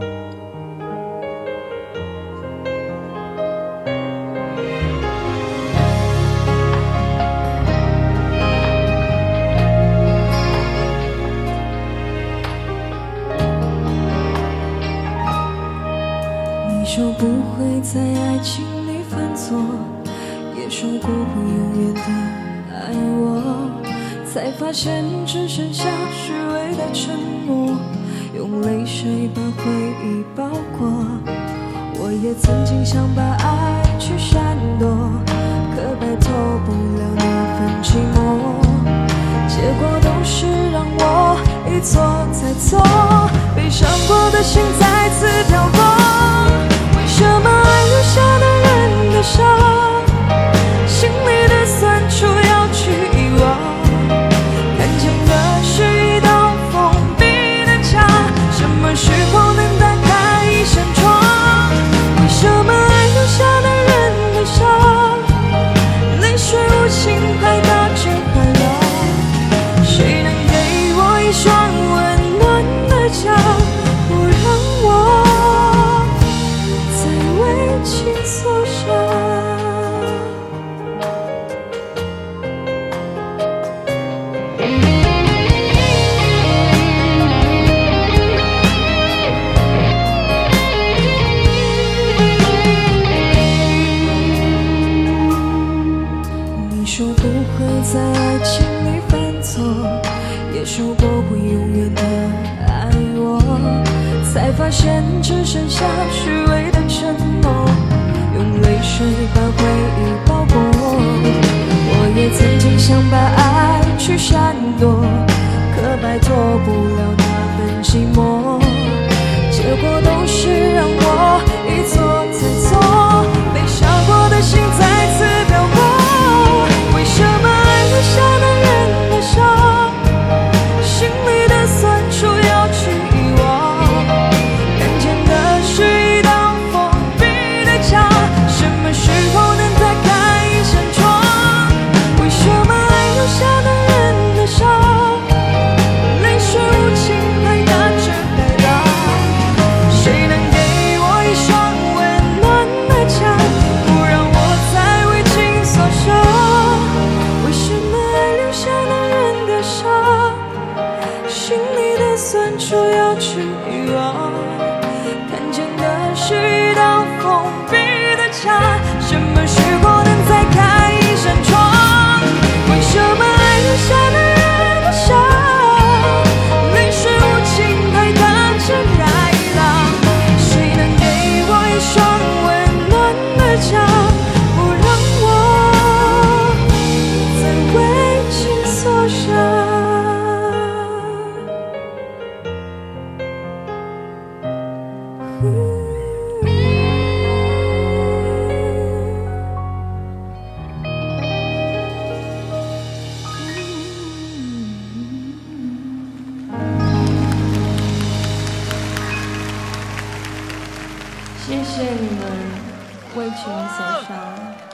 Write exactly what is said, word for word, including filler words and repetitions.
你说不会在爱情里犯错，也说过会永远的爱我，才发现只剩下虚伪的沉默，用泪水把回忆包裹。我也曾经想把爱去闪躲，可摆脱不了那份寂寞，结果都是让我一错再错，悲伤过的心再次漂泊。为什么爱留下的人的伤，心里的酸楚要去遗忘，看见的是一道封闭的墙，什么时候能打开一扇窗？为什么爱留下的人的伤，泪水无情拍打着海浪，谁能给我一双温暖的家，不让我再为情所伤？你说不会在爱情里犯错，也说过会永远的爱我，才发现只剩下虚伪的沉默，用泪水把回忆包裹。我也曾经想把爱去闪躲，可摆脱不了那份寂寞，结果都是让我一错再错，悲伤过的心再次漂泊。为什么爱留下的人的伤，心里的酸楚要去遗忘，看见的是一道封闭的墙，什么时候能打开一扇窗？为什么爱留下的人的伤，泪水无情拍打着海浪，谁能给我一双温暖的家，不让我再为情所伤？为什么爱留下的人的伤，心里的酸楚要去遗忘，看见的是一道封闭的墙，什么时候能再开一扇窗？为什么爱留下的人的伤，泪水无情拍打着海浪，谁能给我一双温暖的家，不让我再为情所伤？谢谢你们为情所伤。